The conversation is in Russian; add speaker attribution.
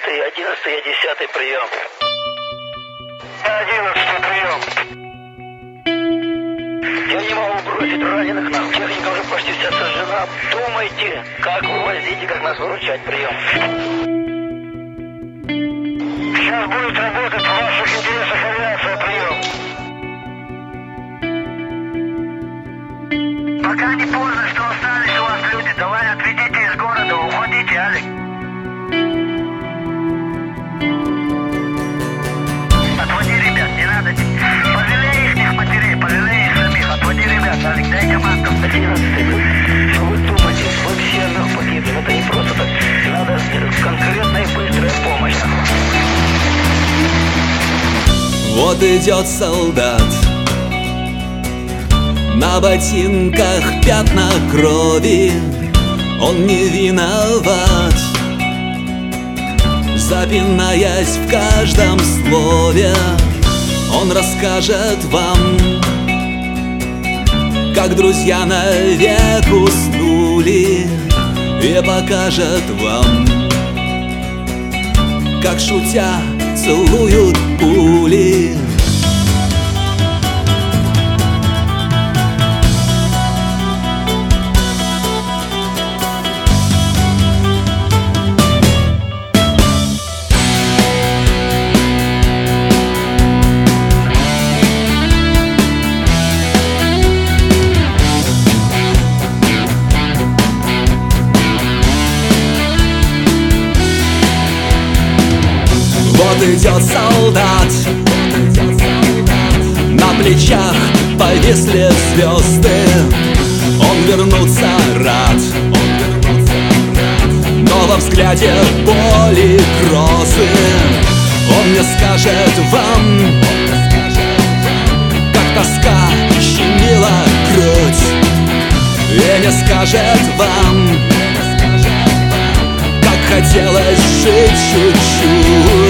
Speaker 1: 11-й, 10-й прием. 11-й прием. Я не могу бросить раненых нам. Техника уже почти вся сожжена. Думайте, как вывозить и как нас выручать. Прием. Сейчас будет работать в ваших интересах авиация. Прием. Пока не поздно, что остались у вас люди. Давай отведите из города. Уходите, Алик. Отводи ребят, не надо. Пожалей их матерей, пожалей их самих. Отводи ребят, Алик, дай команду. 11-й, что вы думаете? Вы все нах погибнем. Это не просто так. Надо конкретная и быстрая помощь.
Speaker 2: Вот идет солдат, на ботинках пятна крови. Он не виноват, запинаясь в каждом слове. Он расскажет вам, как друзья навек уснули, и покажет вам, как шутя целуют пули. Вот идет солдат, на плечах повисли звезды. Он вернуться рад, но во взгляде боли грозы. Он не скажет вам, как тоска щемила грудь, и не скажет вам, как хотелось жить чуть-чуть.